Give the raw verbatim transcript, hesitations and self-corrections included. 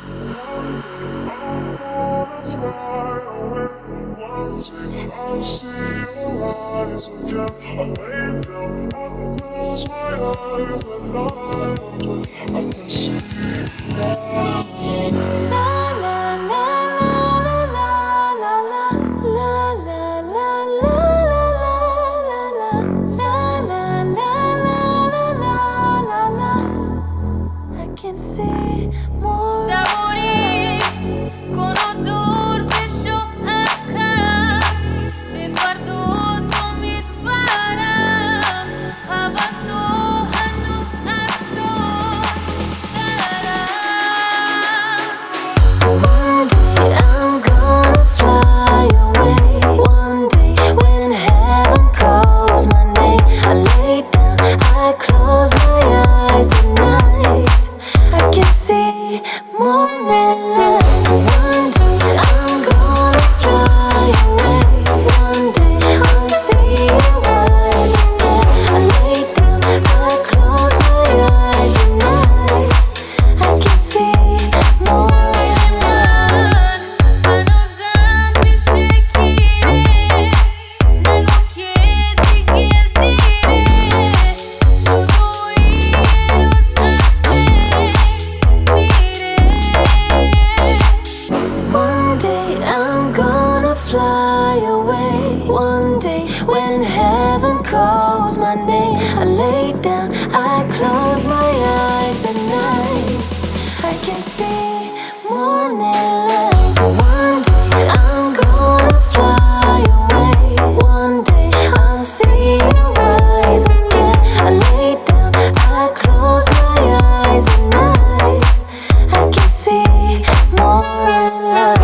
I see your eyes again. I lay down, I close my eyes, and I, I can see I can see more. Sabori con odor de show aska befardot mit fara habato hanus asto one day I'm gonna fly away. One day when heaven calls my name, I lay down, I close my eyes at night. I can see moonlight. One day I'm gonna fly away. One day I'll see your eyes again. I lay down, I close my eyes at night. I can see moonlight. One day I'm gonna fly away. One day when heaven calls my name, I lay down, I close my eyes at night. I can see morning light. One day I'm gonna fly away. One day I'll see your eyes again. I lay down, I close my eyes at night. I can see more light.